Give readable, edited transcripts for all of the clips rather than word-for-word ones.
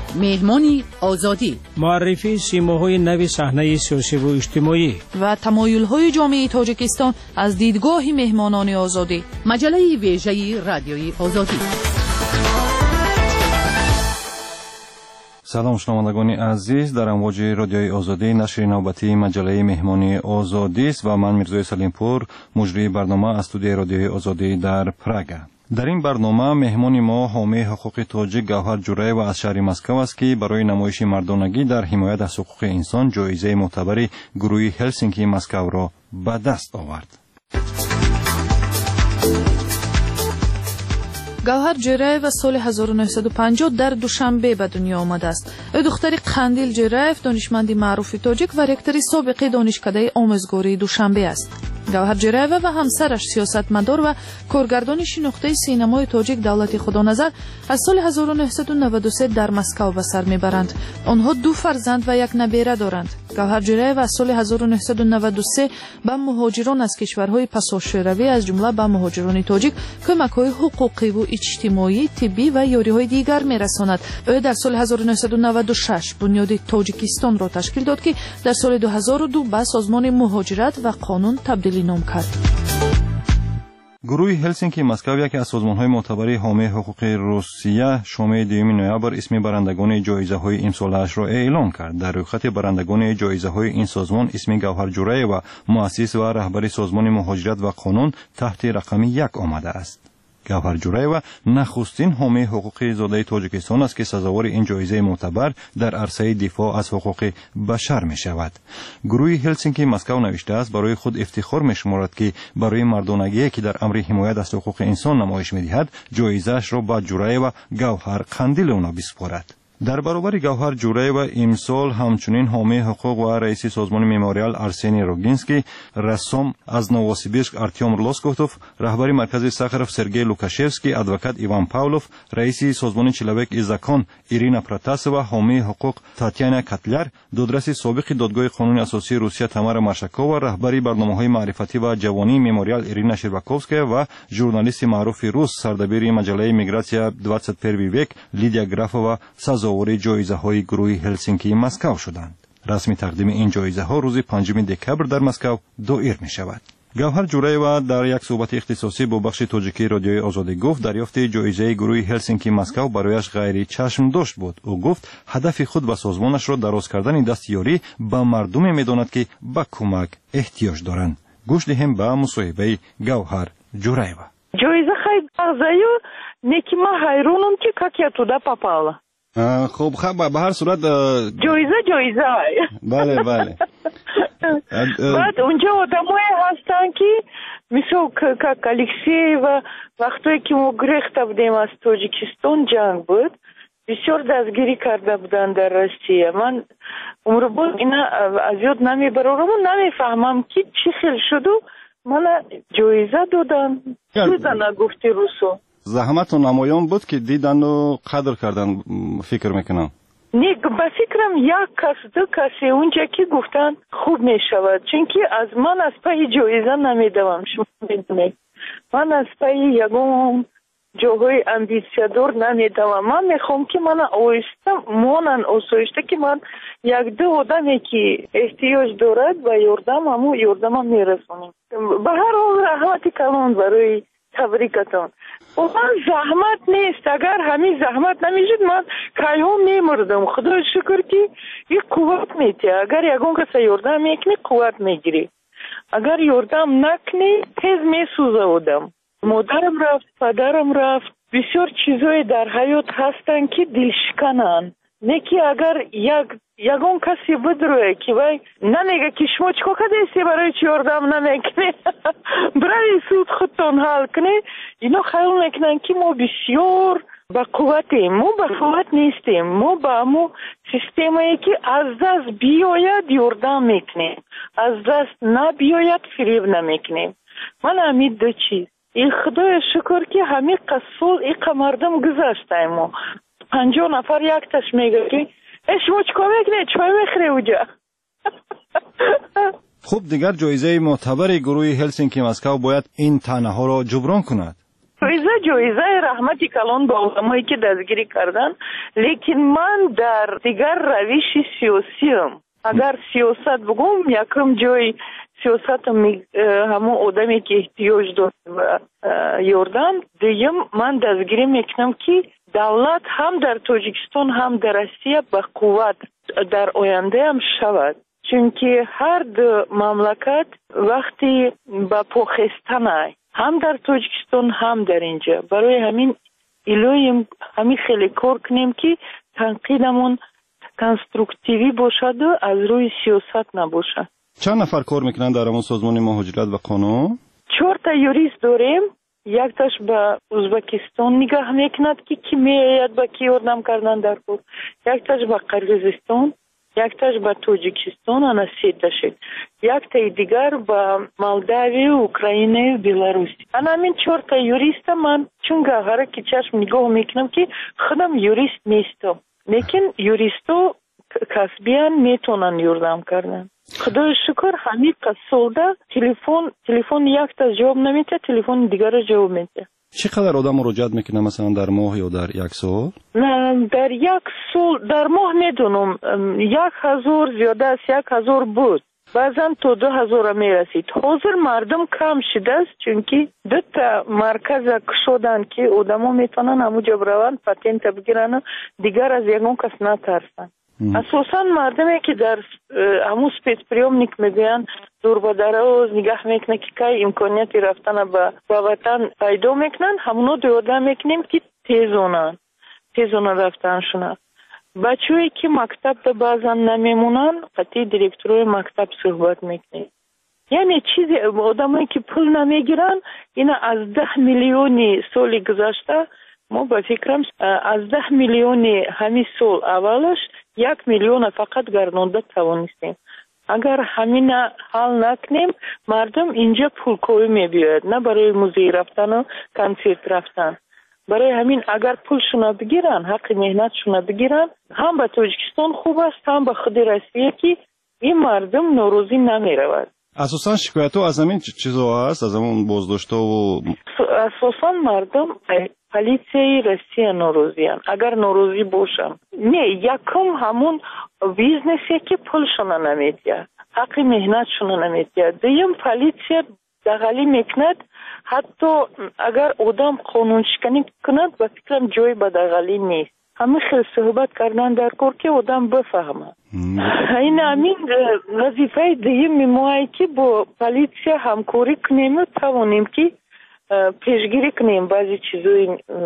مهمانی آزادی، معرفی سیماهای نوی صحنه سیاسی و اجتماعی و تمایل‌های جامعه تاجیکستان از دیدگاه مهمانان آزادی. مجله ویژه رادیوی آزادی. سلام شنوندگان عزیز، در امواج رادیوی آزادی نشر نوبتی مجله مهمانی آزادی است و من میرزای سلیمپور مجری برنامه از استودیوی رادیوی آزادی در پراگ. در این برنامه مهمان ما حامی حقوق تاجیک گوهر جورایو از شهر مسکو است که برای نمایش مردانگی در حمایت از حقوق انسان جایزه معتبر گروه هلسینکی مسکو را به دست آورد. گوهر جورایو سال 1950 در دوشنبه به دنیا آمده است. او دختر قندیل جورایو دانشمند معروف تاجیک و رکتر سابق دانشکده آموزگاری دوشنبه است. گوهر جورایو و همسرش سیاستمدار و کارگردان شناخته سینمای تاجیک دولت خدانظر از سال 1993 در مسکو به سر میبرند. آنها 2 فرزند و 1 نبیره دارند. گوهر جورایو از سال 1993 به مهاجران از کشورهای پساشوروی از جمله به مهاجران تاجیک کمک‌های حقوقی و اجتماعی، طبی و یاری‌های دیگر می‌رساند. او در سال 1996 بنیاد تاجیکستان را تشکیل داد که در سال 2002 به سازمان مهاجرت و قانون تبدیل نام کرد. گروه هلسینکی مسکو یکی از سازمان‌های معتبر حامی حقوق روسیه شام 2 نوامبر اسم برندگان جایزه‌های امسالش را اعلام کرد. در رویخط برندگان جایزه‌های این سازمان اسم گوهر جورایو و مؤسس و رهبر سازمان مهاجرت و قانون تحت رقم 1 آمده است. گوهر جورایو نخستین حامی حقوق زاده تاجیکستان است که سزاوار این جایزه معتبر در عرصه دفاع از حقوق بشر می شود. گروه هلسینکی مسکو نوشته است برای خود افتخار می شمارد که برای مردانگی که در امر حمایت از حقوق انسان نمایش می دهد جایزه‌اش را به جورایو قندیل قندیل اونا بسپارد. در برابر گوهر جورایو امسال همچنین حامی حقوق و رئیس سازمان مموریال ارسنی روگینسکی، رسام از نووسیبیرسک ارتیوم لوسکوتوف، رهبر مرکز ساخاروف سرگئی لوکاشevsky، ادوکات ایوان پاولوف، رئیس سازمان چلوک ایزاکان ایرینا پراتاسووا، حامی حقوق تاتیانا کاتلر، دادرس سابق دادگاه قانون اساسی روسیه تامارا مارشاکووا، رهبر برنامه‌های معرفتی و جوانی مموریال ایرینا شرباکوفسکیا و ژورنالیست معروف روس سردبیر مجله میگراتسیا 21 ویک لیدیا گرافووا سزاوار جایزه‌های گروه هلسینکی مسکو شدند. رسمی تقدیم این جایزه‌ها روز 5 دکبر در مسکو دایر می‌شود. گوهر جورایو در یک صحبت اختصاصی با بخش تاجیکی رادیوی آزادی گفت دریافت جایزه گروه هلسینکی مسکو برایش غیر چشم داشت بود. او گفت هدف خود و سازمانش را دراز کردن دستیاری به مردم می‌داند که به کمک احتیاج دارند. گوش دهیم به مصاحبه گوهر جورایو. جایزه خیلی بغضایو نیکی ما حیرونم که як туди попала. خب به هر صورت جایزه بله بعد اونجا آدمایی هستن که مثل как الکسی و وقتی که ما گریخته بودیم از تاجیکستان جنگ بود بسیار دستگیری کرده بودن در روسیه. من عمر بود اینا از یاد نمیبرم و نمیفهمم که چی خیلی شد و من جایزه دادن چیزا نگفتی روسو. زحمت و نمایان بود که دیدن و قدر کردن فکر میکنم. نه به فکرم 1 کس 2 کسی اونجا که گفتن خوب میشود چون که از من از پای جایزه نمیدوم. شما میدونید من از پای یگون جاهای امبیسیادور نمیدوم. من میخوام که من آسایشته که من 1-2 آدمی که احتیاج دارد و یاردم میرسونیم. به هر حال رحمت کلان برای تبریکتان. و من زحمت نیست. اگر همین زحمت نمیشد من کایها میمردم. خدا شکر که یک قوت میده. اگر یگون کس یاردم میکنی قوت میگیری. اگر یاردم نکنی تیز میسوزودم. مادرم رفت، پدرم رفت. بسیار چیزای در حیات هستن که دلشکنن. نه که اگر یگون کسی بدروه که وای نمیگه که شما چکو کدیستی برای چی یاردم نمیکنی برای سود خودتون حل کنی. اینا خیال میکنن که ما بسیار با قوتیم. ما با قوت نیستیم. ما با همو سیستمی که از دست بیاید یاردم میکنیم، از دست نبیاید فریب نمیکنیم. من همین 2 چیز این خدای شکر که همین قصول این مردم گذاشته. ما 50 نفر یک تش میگه که شما چکا میکنه چای میخوری اونجا. خب دیگر جایزه معتبر گروه هلسینکی مسکو باید این طعنه ها را جبران کند. جایزه رحمتی کلان با آدمایی که دستگیری کردن، لیکن من در دیگر روش سیاسیم. اگر سیاست بگم یکم جای سیاست همون آدمی که احتیاج داره و یاردن، دیگه من دستگیری میکنم که دولت هم در تاجیکستان هم در روسیه به قوت در آینده هم شود، چونکه هر دو مملکت وقتی با پاخستن هم در تاجیکستان هم در اینجا، برای همین ایلویم همین خیلی کار کنیم که تنقیدمون کنسترکتیوی باشد و از روی سیاست نباشد. چند نفر کار میکنن در همون سازمان مهاجرت و قانون؟ 4 تا یوریست داریم. یک تاش به ازبکستان نگاه میکند که کی میاید با کی یاردم کردن در کار، یک تاش به قرقیزستان، یک تاش به تاجیکستان، انا 3 تاش، یک تای دیگر به مولداوی، اوکراین و بلاروسی. انا همین 4 تا یوریست من چون گاهره که چشم نگاه میکنم که خودم یوریست نیستم، لیکن یوریستو کسبیان میتونن یاردم کردن. خدای شکر همین قصوده تلفن یک تا جواب نمیده، تلفن دیگر جواب میده. چقدر آدم مراجعت میکنه مثلا در ماه یا در یک سال؟ نه در یک سال در ماه میدونم 1000 زیاده از 1000 بود، بعضا تا 2000 میرسید. حاضر مردم کم شده است چونکی 2 تا مرکز شدن که آدما میتونن همونجا بروند پاتنت بگیرن، دیگر از یگان کس نترسن. اساسا مردمی که در همون سپیس پریومنیک میگن دور با دراز نگاه میکنه که که امکانیتی رفتن به وطن پیدا میکنن، همونو دیاده میکنیم که تیزونن رفتنشونه. بچه‌ای که مکتب دا بعضا نمیمونن قطعی دیرکتروی مکتب صحبت میکنه. یعنی چیزی آدمایی که پول نمیگیرن، اینا از 10 میلیونی سالی گذشته ما با فکرم از 10 میلیونی همین سال اولش 1 میلیون فقط گردانده توانستیم. اگر همین حل نکنیم مردم اینجا پولکوی میبیاید، نه برای موزه رفتن و کنسرت رفتن. برای همین اگر پولشون بگیرن، حق مهنتشون بگیرن، هم به تاجیکستان خوب است هم به خود روسیه که این مردم نوروزی نمیرود. اساسا شکایت ها از همین چیزا هست، از همون بازداشت و اساسا مردم پلیسی روسیه نوروزیان. اگر نوروزی باشن نه یکم همون بیزنسی که پولشون نمیدید، حق مهنتشون نمیدید. دیم پلیسی دغلی میکند، حتی اگر آدم قانون شکنی کند با فکرم جای به دغلی نیست. همه خیلی صحبت کردن در کار که آدم بفهمه. این همین وظیفه دیم ماهی که با پلیسی همکاری کنیم و توانیم که پیشگیری کنیم بعضی چیزایی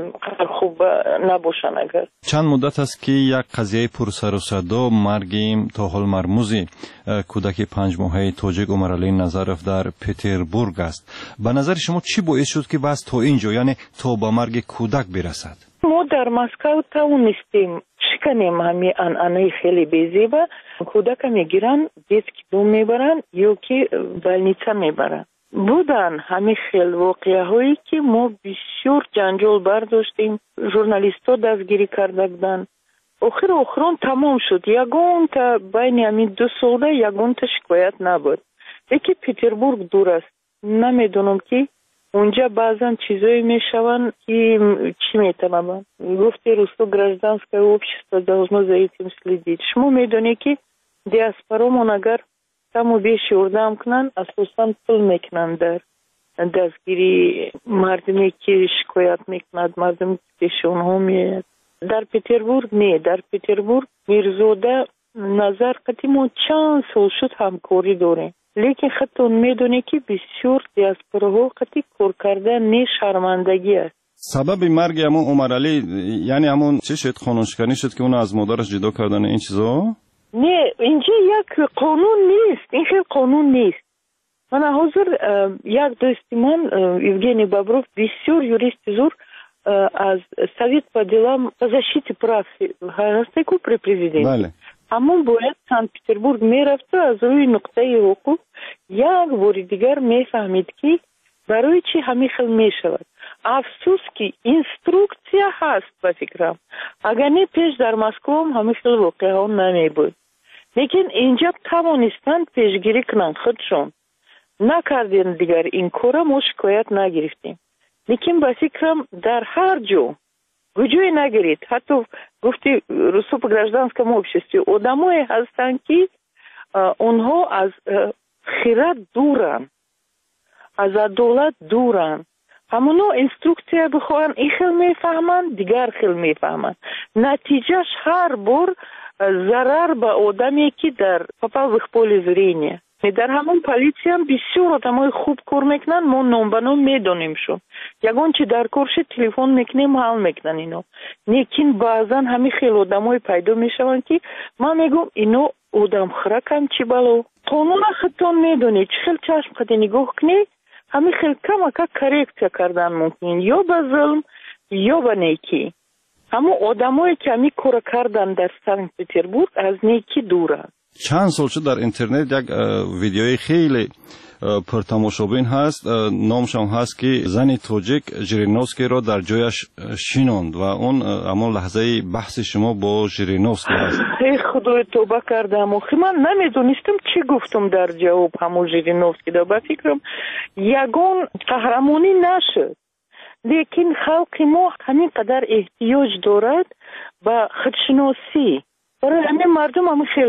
خوب نباشن. اگر چند مدت است که یک قضیه پرسر و صدا مرگ تا حال مرموزی کودک 5 ماهه تاجیک عمرعلی نظرف در پتربورگ است. به نظر شما چی باعث شد که بس تا اینجا، یعنی تا به مرگ کودک برسد؟ ما در مسکو توانستیم شکنیم همین انعنه خیلی بیزیبه. کودک میگیرن دیسک دوم میبرن یا که بلنیچه میبرن. بودن همین خیلی واقعه هایی که ما بسیار جنجال برداشتیم، ژورنالیست ها دستگیری کرده بودن. آخرون تمام شد. یگان تا بین همین 2 ساله یگان تا شکایت نبود. یکی پتربورگ دور است، نمیدونم که اونجا بعضا چیزایی میشون که چی میتونم گفتی روستو گражданское общество должно за этим следить. شما میدونی که دیاسپورامون اگر تمو بیش یاردم کنن اساسا پول میکنن در دستگیری مردمی که شکایت میکند، مردمی که پیش اونها میاد. در پتربورگ نه، در پتربورگ میرزوده نظر قدیمون چند سال شد همکاری داریم، لیکن خودتون میدونی که بسیار دیاسپوراها قطعی کار کرده نه شرمندگی است. سبب مرگ همون عمرعلی یعنی همون چه شد؟ خانوشکنی شد که اونو از مادرش جدا کردن این چیزا؟ نه اینجا یک قانون نیست، این خیلی قانون نیست. من حاضر یک دوستی من евгений Бобров بسیار یوریست زور از Совет по делам по защите прав гражданских при президенте. بله. همون باید سنت پتربورگ میرفت و از روی نقطه حقوق یک بار دیگر میفهمید که برای چی همین خیلی میشود. افسوس که اینستروکسیا هست به فکرم. اگر نه پیش در مسکو هم همین خیلی واقعه ها نمی بود. لیکن اینجا توانستند پیشگیری کنند خودشون. نکردین دیگر این کار ما شکایت نگرفتیم. لیکن با فکرم در هر جا گوجوی نگیرید. حتی گفتی روسو по гражданском обществе آدمایی هستن که اونها از خیرات دورن، از عدالت دورن. همونو اینستروکسیا بخوان این خیل میفهمن، دیگر خیل میفهمن. نتیجهش هر بار ضرر به آدمی که در попал в их поле зрения. در همون پلیسی هم بسیار آدمای خوب کار میکنن، ما نام به نام میدونیم شو. یگان چی در کارش تلفن میکنیم حل میکنن اینو. لیکن بعضا همین خیلی آدمای پیدا میشون که من میگم اینو آدم خرکم چی بلو. قانون خودتون میدونید چه خیلی چشم خودی نگاه کنی، همین خیلی کم اکا کرکتیا کردن ممکن یا به ظلم یا به نیکی. همون آدمایی که همین کار کردن در سنت پتربورگ از نیکی دورن. چند سال شد در اینترنت یک ویدیوی خیلی پرتماشابین هست، نامش هم هست که زن تاجیک ژیرینوفسکی را در جایش شیناند و اون همون لحظه بحث شما با ژیرینوفسکی هست. ای خدای توبه کردم، من نمیدونستم چی گفتم در جواب همون ژیرینوفسکی. با فکرم یگان قهرمانی نشد، لیکن خلق ما همین قدر احتیاج دارد به خودشناسی. برای همین مردم همین خیلی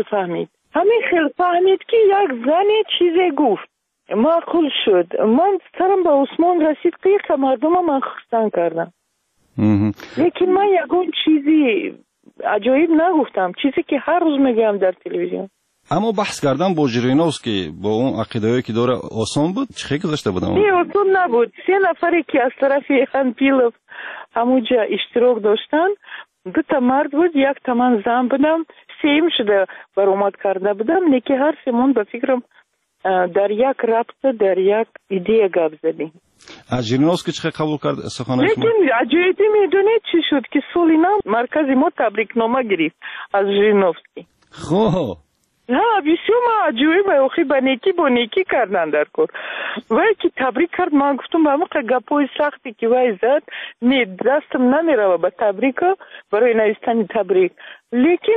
فهمید که یک زنی چیزی گفت معقول شد. من سرم به عثمان رسید که مردم من خستن کردم. لیکن من یکون چیزی عجایب نگفتم، چیزی که هر روز میگم در تلویزیون. اما بحث کردن با ژیرینوفسکی با اون عقیده‌ای که داره آسان بود؟ چه خیلی گذشته بود؟ نه آسان نبود. 3 نفری که از طرف خانپیلوف همونجا اشتراک داشتن، 2 مرد بود، 1 من زن بودم، 3 شده برآمد کرده بودم. لیکن هر سمون به فکرم در یک رابطه در یک ایده گپ زدیم. از ژیرینوفسکی چه قبول کرد سخنان شما؟ لیکن عجایبی میدونید چی شد که سولینا مرکز ما تبریکنامه گرفت از ژیرینوفسکی. خب ها بسیار ما عجایب اخی با نیکی کردن در کار. وای که تبریک کرد، من گفتم با موقع گپای سختی که وای زد نه دستم نمیره با تبریک برای نوشتن تبریک. لیکن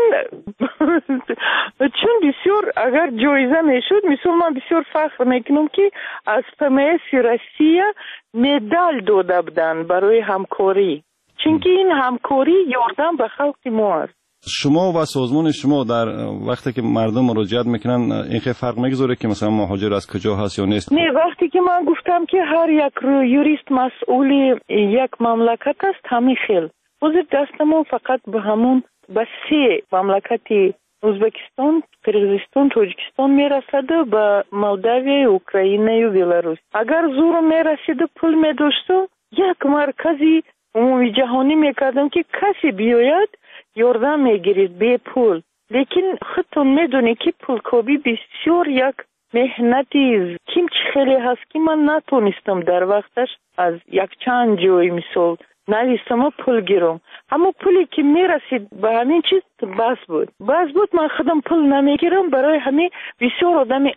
چون بسیار اگر جایزه میشد، مثلا من بسیار فخر میکنم که از ПМС روسیه مدال داده بودن برای همکاری، چون که این همکاری یاردن به خلق ما است. شما و سازمان شما در وقتی که مردم مراجعت میکنن این خیلی فرق میگذاره که مثلا مهاجر از کجا هست یا نیست؟ نه، وقتی که من گفتم که هر یک یوریست مسئول یک مملکت است، همین خیل بازی دست ما فقط به همون به 3 مملکتی ازبکستان، قرغیزستان، تاجیکستان میرسد و به مولداوی، اوکراین و بلاروس. اگر زور میرسید پول میداشت، یک مرکزی عمومی جهانی میکردم که کسی بیاید یاردم میگیرید به پول. لیکن خودتون میدونی که پولکابی بسیار یک مهنتی کم خیلی هست که من نتونستم در وقتش از یک چند جای مثال نویستم پول گیرم. اما پولی که میرسید به همین چیز بس بود من خودم پول نمیگیرم. برای همین بسیار آدمی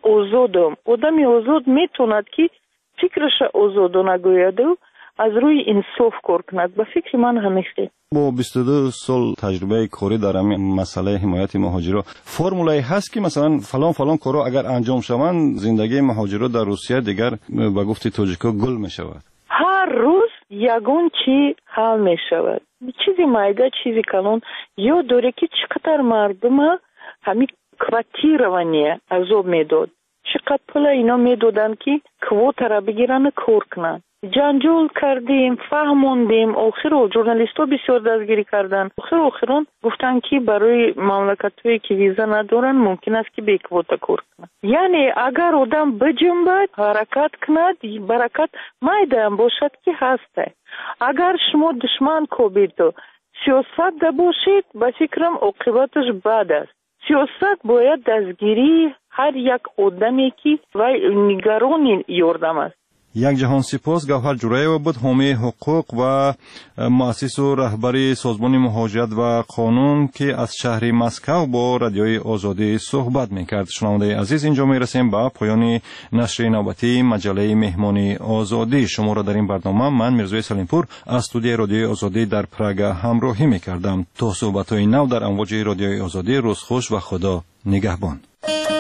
آزاد میتوند که فکرش آزادانه گوید و از روی انصاف کار کند. به فکر من همیشه با 22 سال تجربه کاری در همین مسئله حمایت مهاجرا فرمولایی هست که مثلا فلان کارا اگر انجام شوند زندگی مهاجرا در روسیه دیگر به گفت تاجیکا گل می شود؟ هر روز یگان چی حل می شود، چیزی مایده چیزی کلان. یا دوره که چقدر مردم همین کواتیروانی عذاب میداد، چقدر پول اینا میدادن که کوتا را بگیرن کار کنن. جنجال کردیم، فهموندیم، آخر ژورنالیست ها بسیار دستگیری کردن. آخران گفتن که برای مملکت هایی که ویزا ندارن ممکن است که به کوتا کار کنن. یعنی اگر آدم بجنبد حرکت کند، برکت مایده هم باشد که هسته. اگر شما دشمن کوبید و سیاست ده باشید، به فکرم عاقبتش بد است. سیاست باید دستگیری هر یک آدمی که نگران یاردم است. یک جهان سپاس. گوهر جورایوا بود، حامی حقوق و مؤسس و رهبر سازمان مهاجرت و قانون که از شهر مسکو با رادیوی آزادی صحبت میکرد. شنونده عزیز، اینجا میرسیم به پایان نشر نوبتی مجله مهمانی آزادی. شما را در این برنامه من میرزوی سلیمپور از استودیوی رادیوی آزادی در پراگ همراهی میکردم. تا صحبت‌های نو در امواج رادیوی آزادی، روز خوش و خدا نگهبان.